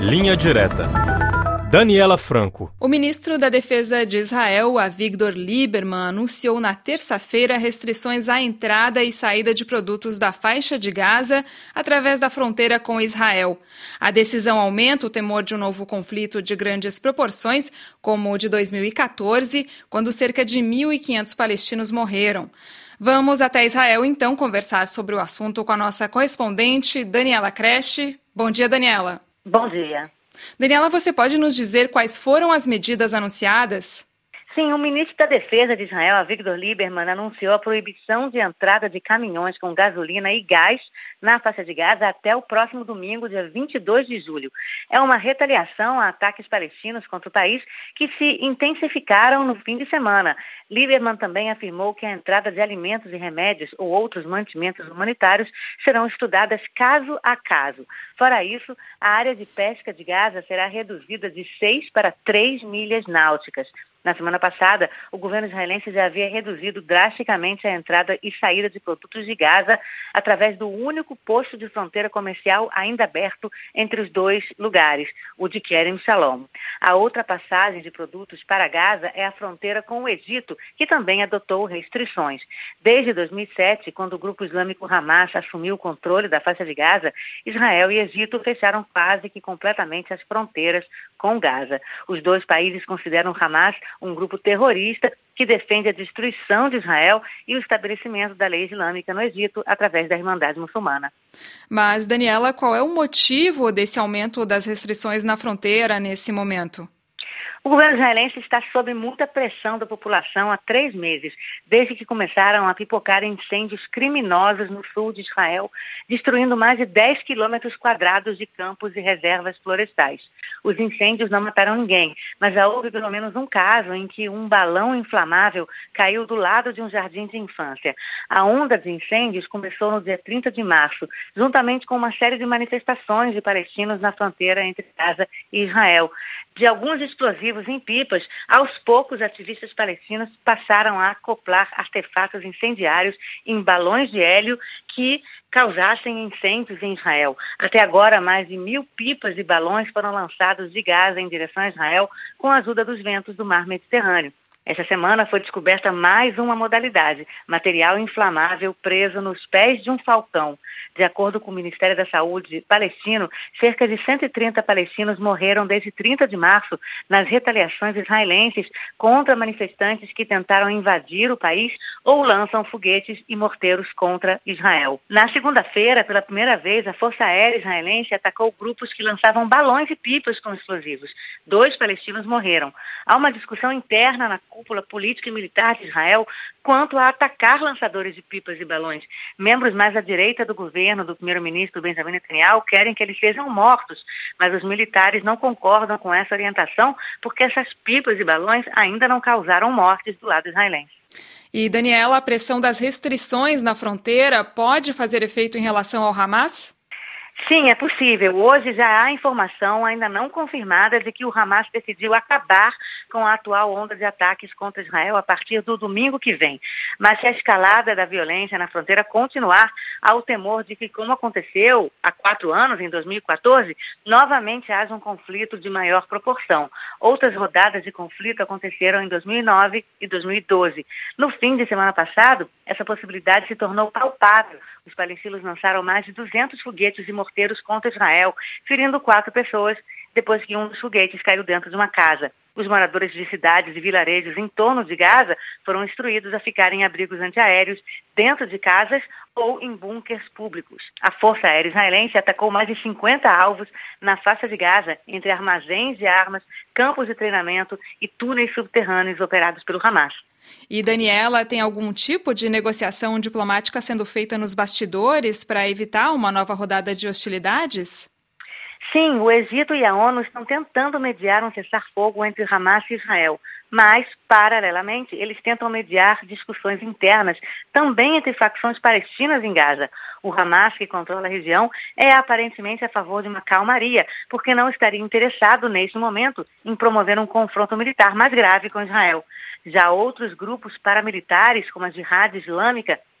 Linha Direta. Daniela Franco. O ministro da Defesa de Israel, Avigdor Lieberman, anunciou na terça-feira restrições à entrada e saída de produtos da faixa de Gaza através da fronteira com Israel. A decisão aumenta o temor de um novo conflito de grandes proporções, como o de 2014, quando cerca de 1.500 palestinos morreram. Vamos até Israel, então, conversar sobre o assunto com a nossa correspondente, Daniela Creche. Bom dia, Daniela. Bom dia. Daniela, você pode nos dizer quais foram as medidas anunciadas? Sim, o ministro da Defesa de Israel, Avigdor Lieberman, anunciou a proibição de entrada de caminhões com gasolina e gás na faixa de Gaza até o próximo domingo, dia 22 de julho. É uma retaliação a ataques palestinos contra o país que se intensificaram no fim de semana. Lieberman também afirmou que a entrada de alimentos e remédios ou outros mantimentos humanitários serão estudadas caso a caso. Fora isso, a área de pesca de Gaza será reduzida de 6 para 3 milhas náuticas. Na semana passada, o governo israelense já havia reduzido drasticamente a entrada e saída de produtos de Gaza através do único posto de fronteira comercial ainda aberto entre os dois lugares, o de Kerem Shalom. A outra passagem de produtos para Gaza é a fronteira com o Egito, que também adotou restrições. Desde 2007, quando o grupo islâmico Hamas assumiu o controle da faixa de Gaza, Israel e Egito fecharam quase que completamente as fronteiras com Gaza. Os dois países consideram Hamas um grupo terrorista que defende a destruição de Israel e o estabelecimento da lei islâmica no Egito através da Irmandade Muçulmana. Mas, Daniela, qual é o motivo desse aumento das restrições na fronteira nesse momento? O governo israelense está sob muita pressão da população há 3 meses, desde que começaram a pipocar incêndios criminosos no sul de Israel, destruindo mais de 10 quilômetros quadrados de campos e reservas florestais. Os incêndios não mataram ninguém, mas já houve pelo menos um caso em que um balão inflamável caiu do lado de um jardim de infância. A onda de incêndios começou no dia 30 de março, juntamente com uma série de manifestações de palestinos na fronteira entre Gaza e Israel. De alguns explosivos em pipas, aos poucos ativistas palestinos passaram a acoplar artefatos incendiários em balões de hélio que causassem incêndios em Israel. Até agora, mais de 1.000 pipas e balões foram lançados de Gaza em direção a Israel com a ajuda dos ventos do mar Mediterrâneo. Esta semana foi descoberta mais uma modalidade, material inflamável preso nos pés de um falcão. De acordo com o Ministério da Saúde palestino, cerca de 130 palestinos morreram desde 30 de março nas retaliações israelenses contra manifestantes que tentaram invadir o país ou lançam foguetes e morteiros contra Israel. Na segunda-feira, pela primeira vez, a Força Aérea Israelense atacou grupos que lançavam balões e pipas com explosivos. 2 palestinos morreram. Há uma discussão interna na cúpula política e militar de Israel quanto a atacar lançadores de pipas e balões. Membros mais à direita do governo do primeiro-ministro Benjamin Netanyahu querem que eles sejam mortos, mas os militares não concordam com essa orientação porque essas pipas e balões ainda não causaram mortes do lado israelense. E, Daniela, a pressão das restrições na fronteira pode fazer efeito em relação ao Hamas? Sim, é possível. Hoje já há informação ainda não confirmada de que o Hamas decidiu acabar com a atual onda de ataques contra Israel a partir do domingo que vem. Mas se a escalada da violência na fronteira continuar, há o temor de que, como aconteceu há 4 anos, em 2014, novamente haja um conflito de maior proporção. Outras rodadas de conflito aconteceram em 2009 e 2012. No fim de semana passado, essa possibilidade se tornou palpável. Os palestinos lançaram mais de 200 foguetes e morteiros contra Israel, ferindo 4 pessoas depois que um dos foguetes caiu dentro de uma casa. Os moradores de cidades e vilarejos em torno de Gaza foram instruídos a ficarem em abrigos antiaéreos dentro de casas ou em bunkers públicos. A Força Aérea Israelense atacou mais de 50 alvos na faixa de Gaza, entre armazéns de armas, campos de treinamento e túneis subterrâneos operados pelo Hamas. E, Daniela, tem algum tipo de negociação diplomática sendo feita nos bastidores para evitar uma nova rodada de hostilidades? Sim, o Egito e a ONU estão tentando mediar um cessar-fogo entre Hamas e Israel, mas, paralelamente, eles tentam mediar discussões internas também entre facções palestinas em Gaza. O Hamas, que controla a região, é aparentemente a favor de uma calmaria, porque não estaria interessado, neste momento, em promover um confronto militar mais grave com Israel. Já outros grupos paramilitares, como a Jihad Islâmica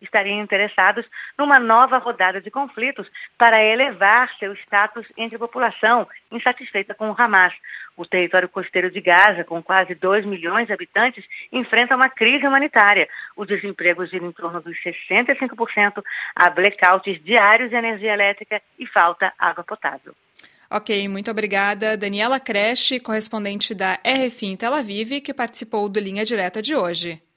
estariam interessados numa nova rodada de conflitos para elevar seu status entre a população insatisfeita com o Hamas. O território costeiro de Gaza, com quase 2 milhões de habitantes, enfrenta uma crise humanitária. O desemprego gira em torno dos 65%, há blackouts diários de energia elétrica e falta água potável. Ok, muito obrigada. Daniela Creche, correspondente da RFI em Tel Aviv, que participou do Linha Direta de hoje.